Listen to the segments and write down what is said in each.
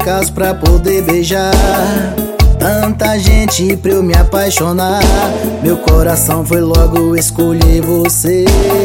bocas pra poder beijar. Tanta gente pra eu me apaixonar. Meu coração foi logo escolher você.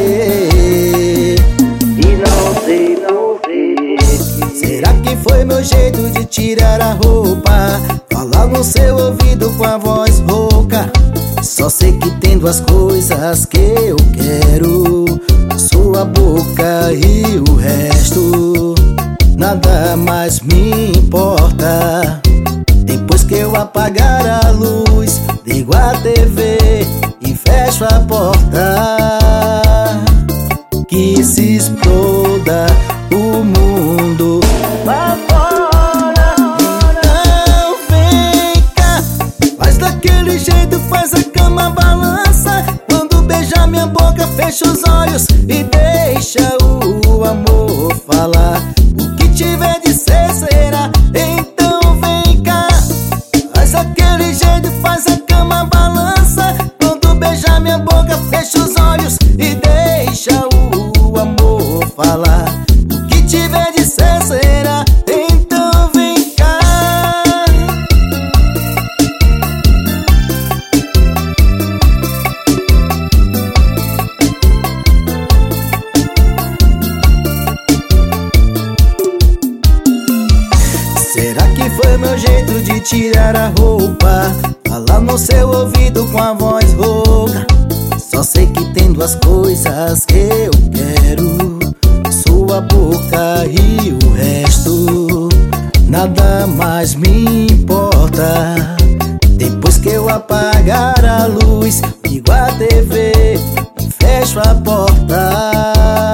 E não sei. Será que foi meu jeito de tirar a roupa? Falar no seu ouvido com a voz rouca. Só sei que tem duas coisas que eu quero: sua boca e o resto. Nada mais me importa. Depois que eu apagar a luz, ligo a TV e fecho a porta. Que se exploda o mundo lá fora. Então vem cá, faz daquele jeito, faz a cama balança. Quando beijar minha boca, fecha os olhos e deixa o amor falar. O que tiver de ser será. Então vem cá, faz aquele jeito, faz a cama balança. Quando beijar minha boca, fecha os olhos e deixa o amor falar. O que tiver de ser será. Então vem cá. Será que foi meu jeito de tirar a roupa? Falar no seu ouvido com a voz rouca. Só sei que tem duas coisas que eu quero: sua boca e o resto. Nada mais me importa. Depois que eu apagar a luz, ligo a TV e fecho a porta.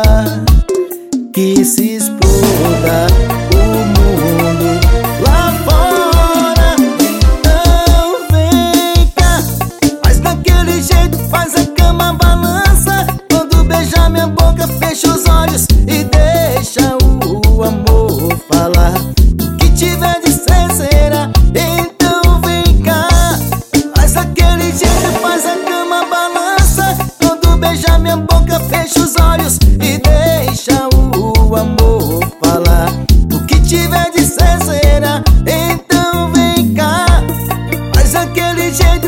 Que se exploda o mundo lá fora. Então vem cá, faz daquele jeito, faz a cama balança. Quando beijar minha boca, fecha os olhos e deixa o amor falar. O que tiver de ser será. Então vem cá, faz aquele jeito, faz a cama balança. Quando beijar minha boca, fecha os olhos e deixa o amor falar. O que tiver de ser será. Então vem cá, faz aquele jeito, faz a cama balança. Quando beijar minha boca, fecha os olhos e deixa o amor falar. O que tiver de ser será. Então vem cá, faz aquele jeito, faz a cama balança. Quando beijar minha boca, fecha os olhos e deixa o amor falar. O que tiver de ser será. Então vem cá, faz aquele jeito, faz a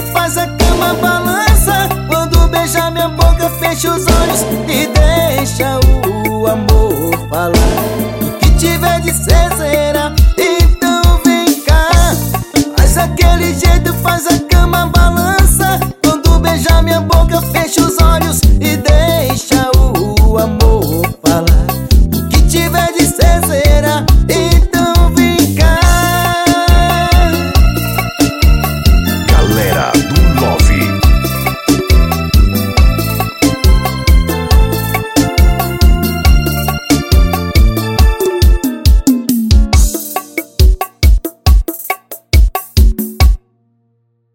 cama balança. Quando beijar minha boca, fecha os olhos e deixa